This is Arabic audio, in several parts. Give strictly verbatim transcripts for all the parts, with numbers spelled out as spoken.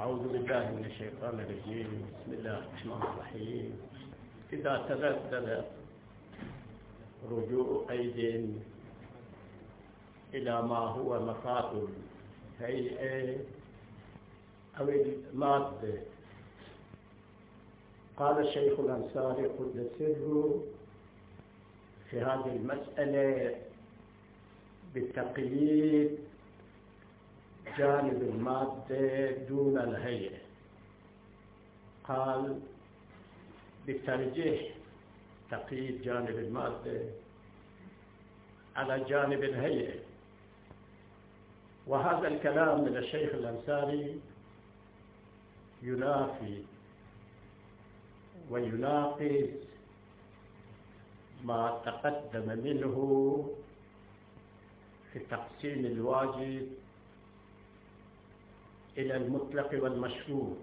أعوذ بالله من الشيطان الرجيم. بسم الله الرحمن الرحيم. إذا تبدل رجوع قيد إلى ما هو مفاد الهيئة أو المادة، قال الشيخ الأنصاري قدس سره في هذه المسألة بالتقييد جانب المادة دون الهيئة. قال بالترجيح تقييد جانب المادة على جانب الهيئة، وهذا الكلام من الشيخ الأنصاري ينافي ويناقض ما تقدم منه في تقسيم الواجب إلى المطلق والمشروط.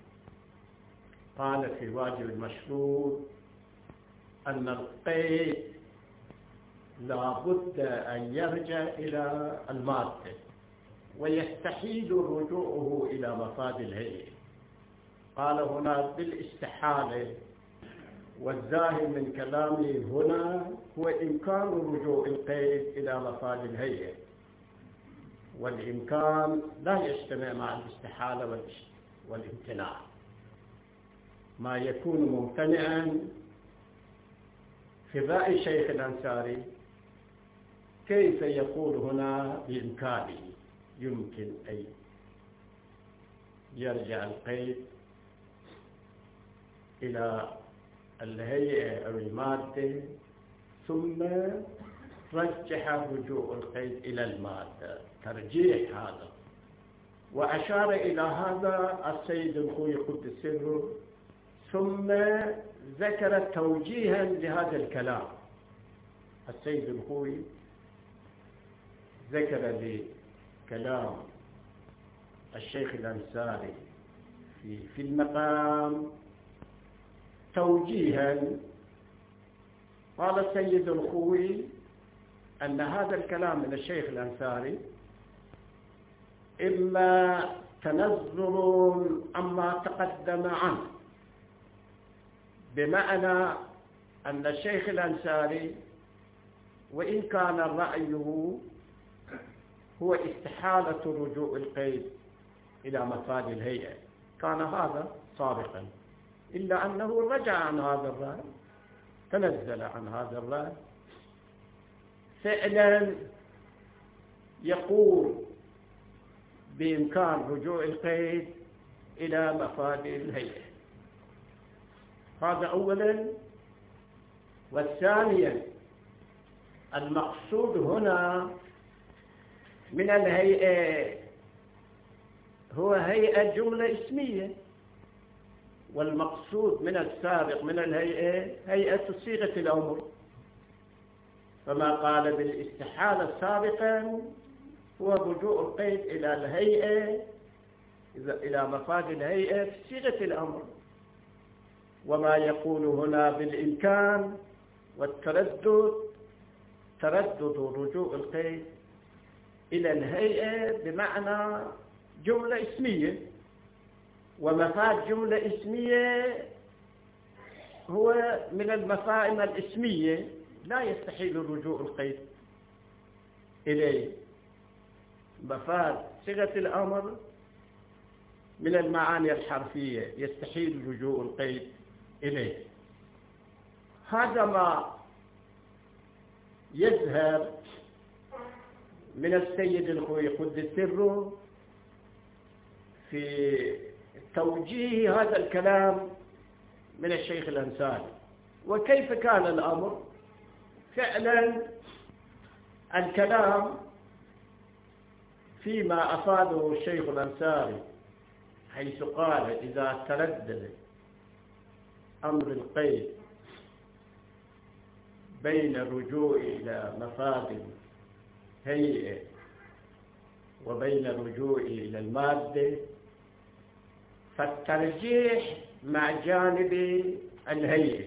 قال في واجب المشروط أن القيد لا بد أن يرجع إلى المادة ويستحيل رجوعه إلى مفاد الهيئة. قال هنا بالاستحالة، والظاهر من كلامه هنا هو إمكان رجوع القيد إلى مفاد الهيئة، والإمكان لا يجتمع مع الاستحالة والامتناع. ما يكون ممتنعا في رأي شيخ الأنصاري كيف يقول هنا بإمكانه يمكن أن يرجع القيد إلى الهيئة أو المادة ثم رجح رجوع القيد إلى المادة، ترجيح هذا. وأشار إلى هذا السيد الخوي قدس سره، ثم ذكر توجيها لهذا الكلام. السيد الخوي ذكر لكلام الشيخ الأنصاري في في المقام توجيها. قال السيد الخوي أن هذا الكلام من الشيخ الأنصاري إما تنزل عما تقدم عنه، بمعنى أن الشيخ الأنصاري وإن كان رأيه هو استحالة رجوع القيد إلى مفاد الهيئة، كان هذا سابقا، إلا أنه رجع عن هذا الرأي، تنزل عن هذا الرأي، فعلا يقول بإمكان رجوع القيد إلى مفاد الهيئة. هذا أولا. والثانيا المقصود هنا من الهيئة هو هيئة جملة اسمية، والمقصود من السابق من الهيئة هيئة صيغة الأمر. فما قال بالاستحالة سابقا هو رجوع القيد إلى الهيئة إلى مفاد الهيئة في صيغة الأمر، وما يقول هنا بالإمكان والتردد تردد رجوع القيد إلى الهيئة بمعنى جملة اسمية، ومفاد جملة اسمية هو من المفاهيم الاسمية لا يستحيل رجوع القيد إليه. مفاد صيغة الأمر من المعاني الحرفية يستحيل رجوع القيد إليه. هذا ما يظهر من السيد الخوي قدس سره في توجيه هذا الكلام من الشيخ الأنصاري. وكيف كان الأمر؟ فعلا الكلام فيما أفاده الشيخ الأنصاري حيث قال إذا تردد أمر القيد بين الرجوع إلى مفاد الهيئة وبين الرجوع إلى المادة، فالترجيح مع جانب الهيئة،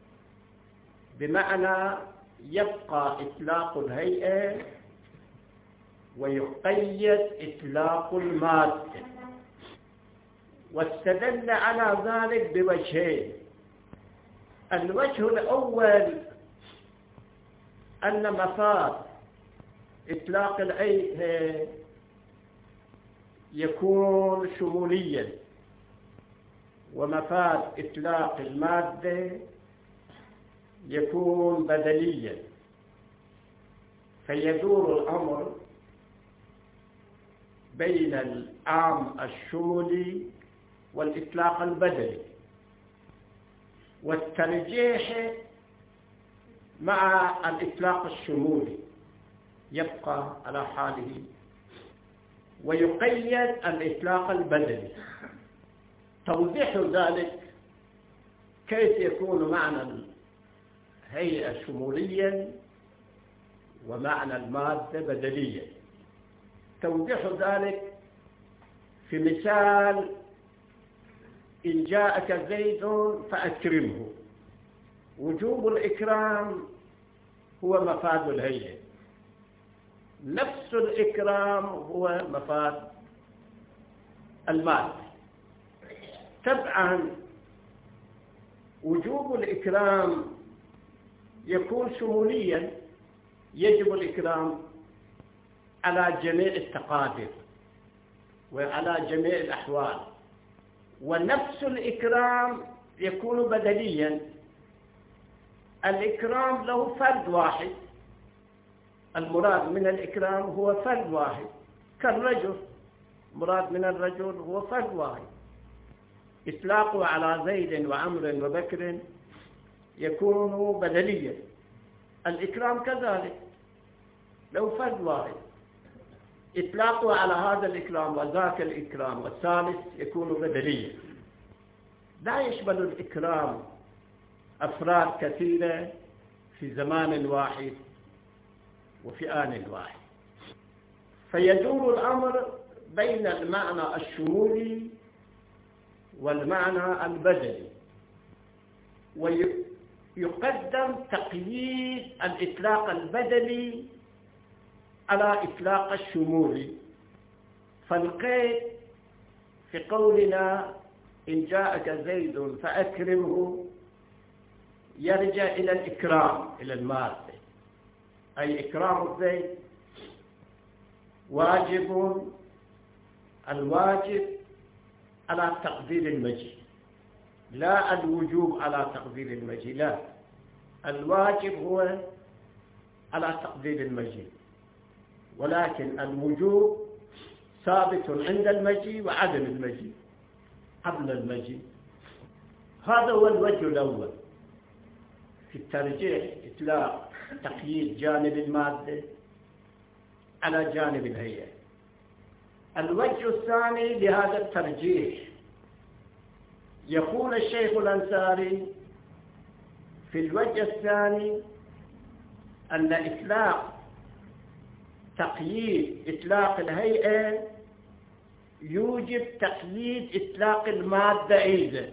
بمعنى يبقى إطلاق الهيئة ويقيد إطلاق المادة. واستدل على ذلك بوجهين. الوجه الأول أن مفاد إطلاق الهيئة يكون شموليا، ومفاد إطلاق المادة يكون بدليا، فيدور الأمر بين العام الشمولي والإطلاق البدلي، والترجيح مع الإطلاق الشمولي يبقى على حاله، ويقيد الإطلاق البدلي. توضيح ذلك كيف يكون معنى الهيئة شموليا ومعنى المادة بدليا. توضيح ذلك في مثال: إن جاءك زيد فأكرمه. وجوب الإكرام هو مفاد الهيئة، نفس الإكرام هو مفاد المال. طبعا وجوب الإكرام يكون شموليا، يجب الإكرام على جميع التقادير وعلى جميع الأحوال، ونفس الإكرام يكون بدليا. الإكرام له فرد واحد، المراد من الإكرام هو فرد واحد، كالرجل، مراد من الرجل هو فرد واحد. إطلاقه على زيد وعمر وبكر يكون بدليا. الإكرام كذلك له فرد واحد، إطلاقه على هذا الإكرام وذاك الإكرام والثالث يكون بدليا. لا يشمل الإكرام أفراد كثيرة في زمان واحد وفي آن واحد، فيدور الأمر بين المعنى الشمولي والمعنى البدلي، ويقدم تقييد الإطلاق البدلي على إطلاق الشمولي. فالقيد في قولنا إن جاءك زيد فأكرمه يرجع إلى الإكرام، إلى المادة، أي إكرام الزيد واجب، الواجب على تقدير المجيء، لا الوجوب على تقدير المجيء، لا، الواجب هو على تقدير المجيء، ولكن الوجوب ثابت عند المجيء وعدم المجيء قبل المجيء. هذا هو الوجه الأول في الترجيح، إطلاق تقييد جانب المادة على جانب الهيئة. الوجه الثاني لهذا الترجيح، يقول الشيخ الأنصاري في الوجه الثاني أن إطلاق تقييد إطلاق الهيئة يوجب تقييد إطلاق المادة أيضا،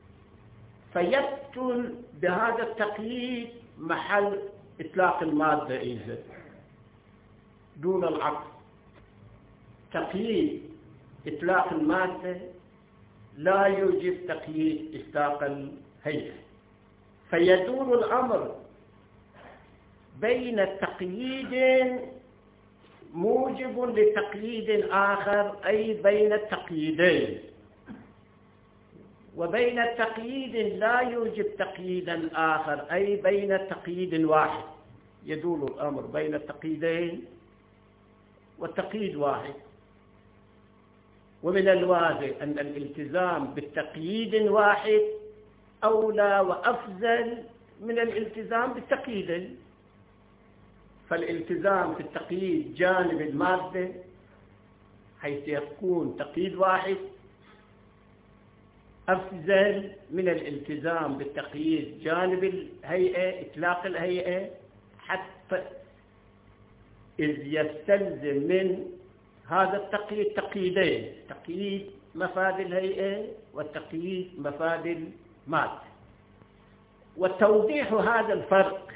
فيبطل بهذا التقييد محل إطلاق المادة أيضا دون العقل. تقييد إطلاق المادة لا يوجب تقييد إطلاق الهيئة، فيدور الأمر بين تقييد موجب لتقييد آخر، أي بين التقييدين، وبين تقييد لا يوجب تقييدا آخر، أي بين تقييد واحد. يدور الأمر بين التقييدين والتقييد واحد. ومن الواضح أن الالتزام بالتقييد واحد أولى وأفضل من الالتزام بالتقييد. فالالتزام في التقييد جانب المادة حيث يكون تقييد واحد أفضل من الالتزام بالتقييد جانب الهيئة، إطلاق الهيئة، حتى إذ يستلزم من هذا التقييد تقييدين: تقييد مفاد الهيئة والتقييد مفاد المادة. وتوضيح هذا الفرق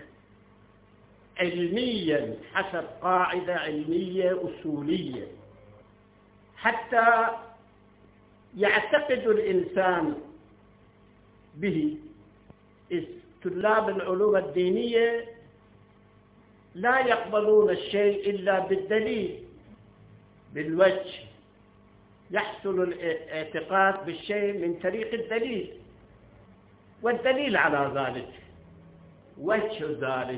علميا حسب قاعدة علمية أصولية حتى يعتقد الإنسان به. طلاب العلوم الدينية لا يقبلون الشيء إلا بالدليل، بالوجه. يحصل الاعتقاد بالشيء من طريق الدليل، والدليل على ذلك وجه ذلك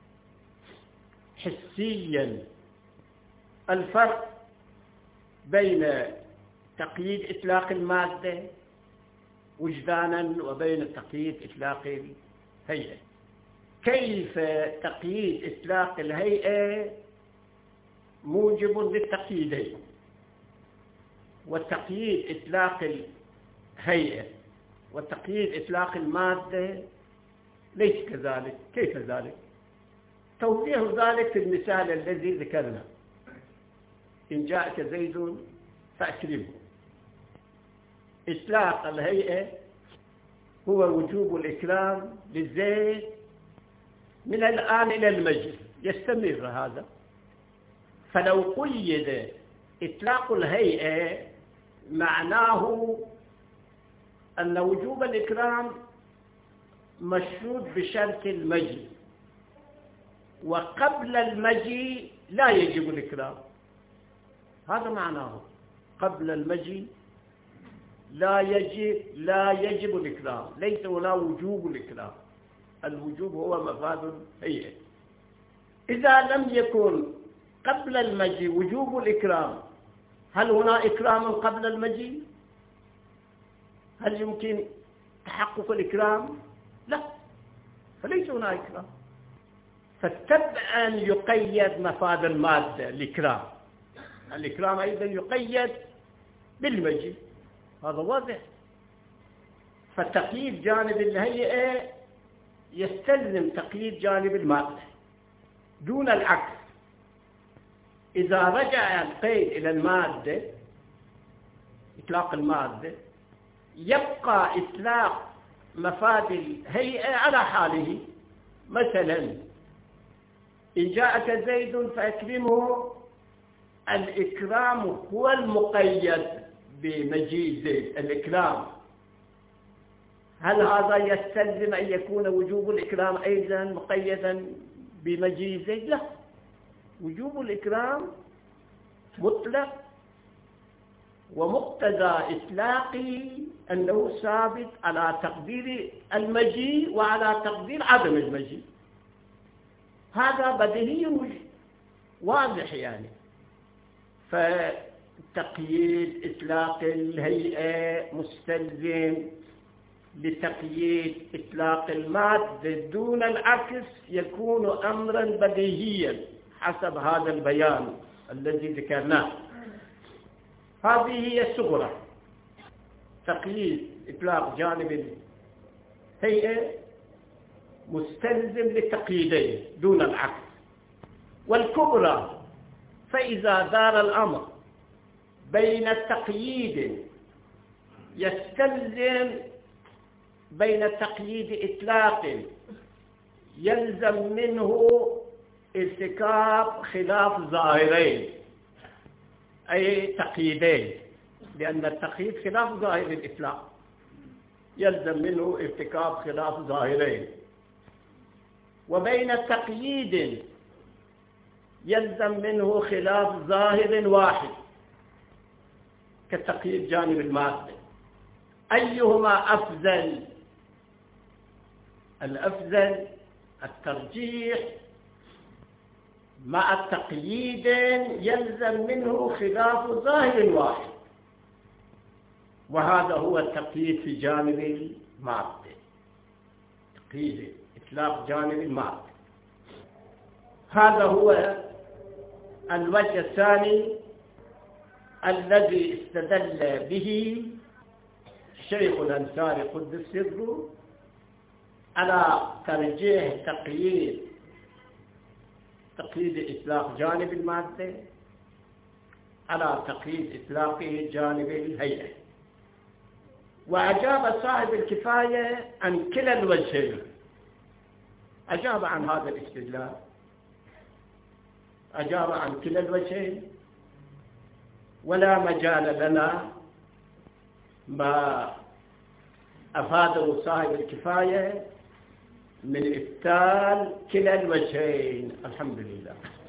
حسيا. الفرق بين تقييد إطلاق المادة وجدانا وبين تقييد إطلاق الهيئة. كيف تقييد إطلاق الهيئة موجب للتقييدين، وتقييد إطلاق الهيئة وتقييد إطلاق المادة ليس كذلك. كيف ذلك؟ توضيح ذلك في المثال الذي ذكرنا: إن جاءك زيد فأكرمه. إطلاق الهيئة هو وجوب الإكرام للزيد من الآن إلى المجلس، يستمر هذا. فلو قيد إطلاق الهيئة معناه أن وجوب الإكرام مشروط بشرط المجيء، وقبل المجيء لا يجب الإكرام. هذا معناه قبل المجيء لا يجب لا يجب الإكرام، ليس هنا وجوب الإكرام. الوجوب هو مفاد الهيئة. إذا لم يكن قبل المجيء وجوب الإكرام، هل هنا إكرام قبل المجيء؟ هل يمكن تحقق الإكرام؟ لا، فليس هنا إكرام. فالتبع أن يقيد مفاد المادة الإكرام. الإكرام أيضا يقيد بالمجيء، هذا واضح. فتقييد جانب الهيئة يستلزم تقييد جانب المادة دون العكس. إذا رجع القيد إلى المادة، إطلاق المادة، يبقى إطلاق مفاد الهيئة على حاله. مثلا إن جاءك زيد فأكرمه، الإكرام هو المقيد بمجيء زيد. الإكرام، هل هذا يستلزم أن يكون وجوب الإكرام أيضا مقيدا بمجيء زيد؟ لا، وجوب الإكرام مطلق، ومقتضى إطلاقه أنه ثابت على تقدير المجيء وعلى تقدير عدم المجيء. هذا بديهي واضح يعني. فتقييد إطلاق الهيئة مستلزم لتقييد إطلاق المادة دون العكس، يكون أمرا بديهيا حسب هذا البيان الذي ذكرناه. هذه هي الصغرى، تقييد إطلاق جانب الهيئة مستلزم للتقييدين دون العكس. والكبرى، فإذا دار الأمر بين تقييد يستلزم بين تقييد إطلاق يلزم منه ارتكاب خلاف ظاهرين، أي تقييدين، لأن التقييد خلاف ظاهر الإطلاق، يلزم منه ارتكاب خلاف ظاهرين. وبين تقييد يلزم منه خلاف ظاهر واحد كتقييد جانب المادة. أيهما أفضل؟ الأفضل الترجيح مع التقييد يلزم منه خلاف ظاهر واحد، وهذا هو التقييد في جانب المادة، تقييد إطلاق جانب المادة. هذا هو الوجه الثاني الذي استدل به الشيخ الأنصاري قدس سره على ترجيح تقييد تقييد إطلاق جانب المادة على تقييد إطلاقه جانب الهيئة. وأجاب صاحب الكفاية عن كلا الوجهين، أجاب عن هذا الاستدلال، أجاب عن كلا الوجهين، ولا مجال لنا ما أفاده صاحب الكفاية من إبطال كلا الوجهين. الحمد لله.